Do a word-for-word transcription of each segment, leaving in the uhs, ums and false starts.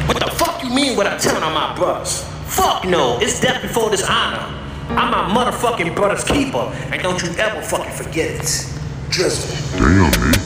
What the fuck you mean what I telling on my brothers? Fuck no, it's death before dishonor. I'm my motherfucking brother's keeper, and don't you ever fucking forget it. Drizzle. Damn, man.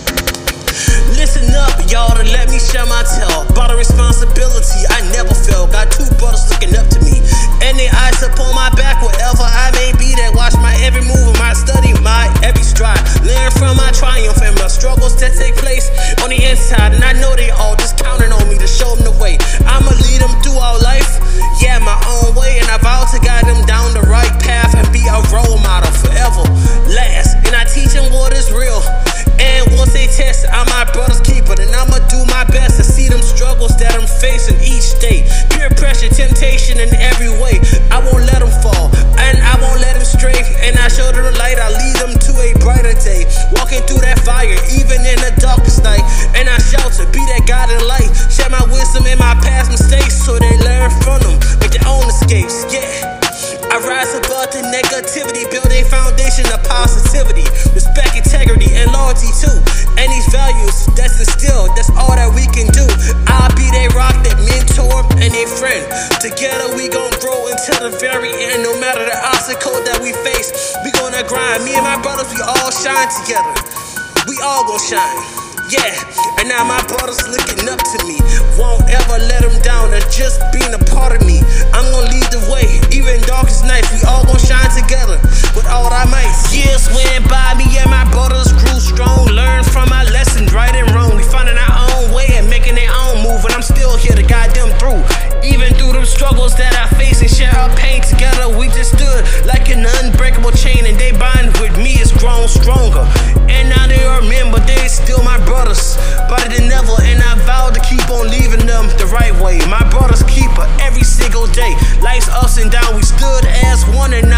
Listen up, y'all, to let me share my tale. About a responsibility I never felt. Got two brothers looking up to me, and they eyes upon my back wherever I may be. That watch my every move and my study, my every stride. Learn from my triumph and my struggles that take place on the inside. And I know they all just counting on me to show them the way. I'ma lead them through our life, yeah, my own way. And I vow to guide them down the right path and be a role model forever. Last, and I teach them what is real. And once they test, I'm my brother's keeper. Then I'ma do my best to see them struggles that I'm facing each day. Peer pressure, temptation in every way. I won't let them fall, and I won't let them stray. And I show them the light, I lead them to a brighter day. Walking through that fire, even in the darkest night. And I shout to be that guiding light. Share my wisdom and my past mistakes, so they learn from them, make their own escapes, yeah. I rise above the negativity, build a foundation of positivity, respect, integrity, and loyalty too. And these values that's instilled, that's all that we can do. I'll be their rock, that mentor, and their friend. Together we gon' grow until the very end. No matter the obstacle that we face, we gonna grind. Me and my brothers, we all shine together. We all gon' shine, yeah. And now my brothers looking up to me. Won't ever let them down, they're just being a part of me. I'm gonna lead the way, even darkest nights. We all gon' shine together with all our might. Years went by, me and my brothers grew strong. Learn from our lessons, right and wrong. We finding our own way and making their own move. And I'm still here to guide them through. Even through the struggles that I face and share our pain together. We just stood like an unbreakable chain, and they bind with me is grown stronger. And now they remember they still my brothers, better than ever. And I vow to keep on leaving them the right way. My brother's keeper every single day. Life's ups and downs, we stood as one, and now